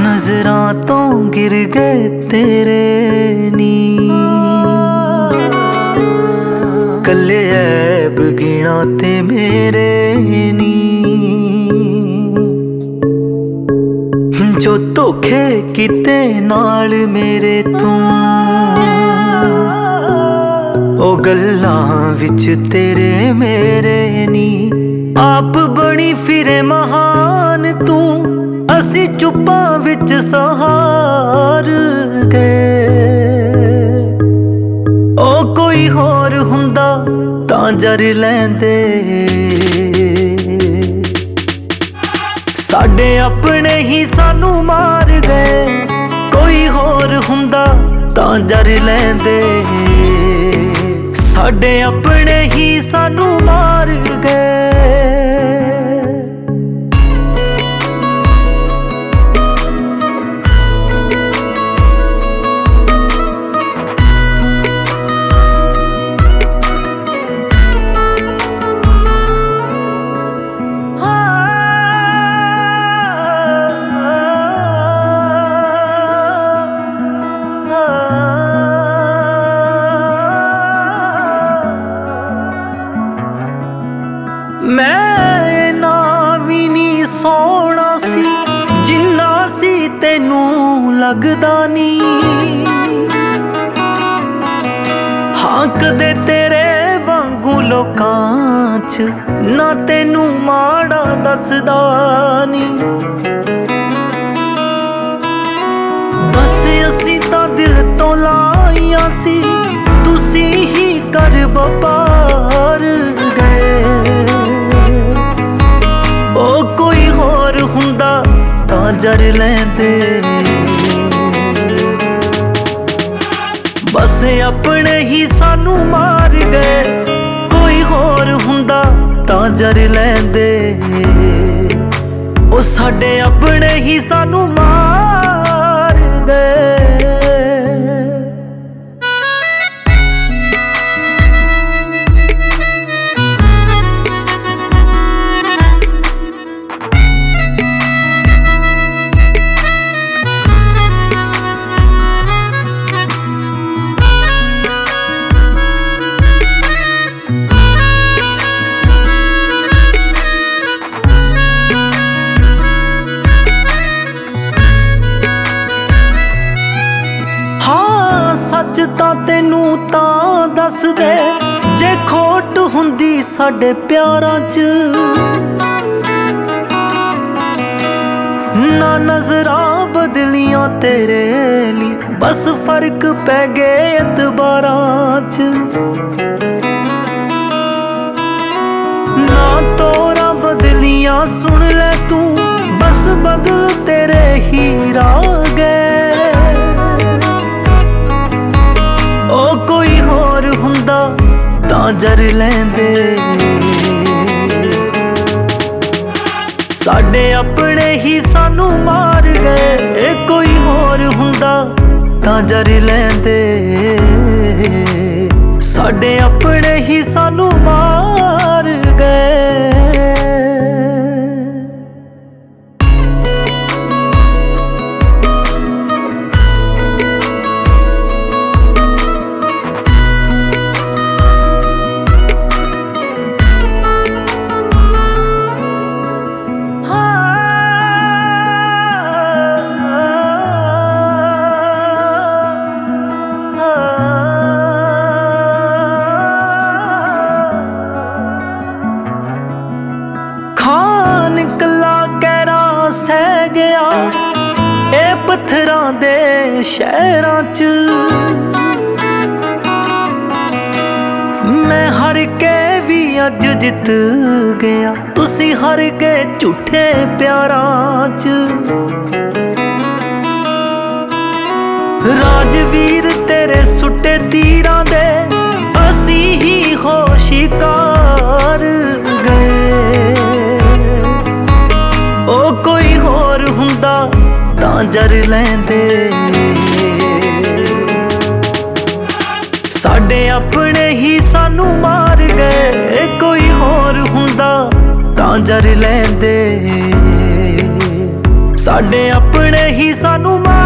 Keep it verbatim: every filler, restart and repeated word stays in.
नजरां तो गिर गए तेरे नी, कल्ले ऐब गिना ते मेरे नी। जो धोखे किते नाल मेरे तू, ओ गल्लां विच तेरे मेरे नी। आप बनी फिरे महान तू, असी चुप्पां विच सहार गए। ओ कोई होर हुंदा तां जर लैंदे, साडे अपने ही सानू मार गए। कोई होर हुंदा तां जर लैंदे, साडे अपने ही सानू मार गए। मैं ना भी नी सोना सी जिन्ना सी तेनू लगदा नी। हाँ कदे तेरे वांगू लोकां च ना तेनू माड़ा दसदा नी। बस असी तां दिल तो लाइयां सी, तुसी ही कर बपार गए। ओ कोई होर हुंदा तां जर लैंदे, बस अपने ही सानू मार गए। कोई होर हुंदा तां जर लैंदे, ओ साडे अपने ही सानू मार गए। सच तां तेनू तां दस दे, जे खोट हुंदी साडे प्यारां च। ना नजरां बदलियां तेरे ली, बस फर्क पै गए एतबारां च। ना तोरा बदलियां सुन ले तू, बस बदल तेरे ही राह गए। ओ कोई होर हुंदा तां जर लैंदे, साडे अपने ही सानू मार गए। कोई होर हुंदा तां जर लैंदे, साडे अपने ही सानू मार गए। खान कला कैरा सह गया ए पत्थरां दे शहरां च। मैं हार के भी अज जित गया, तुसी हार के झूठे प्यारां च। राजवीर तेरे सुटे तीरां दे, असी ही हो शिकार गए। ओ कोई होर हुंदा तां जर लैंदे, साडे अपने ही सानू मार गए। कोई होर हुंदा तां जर लैंदे, साडे अपने ही सानू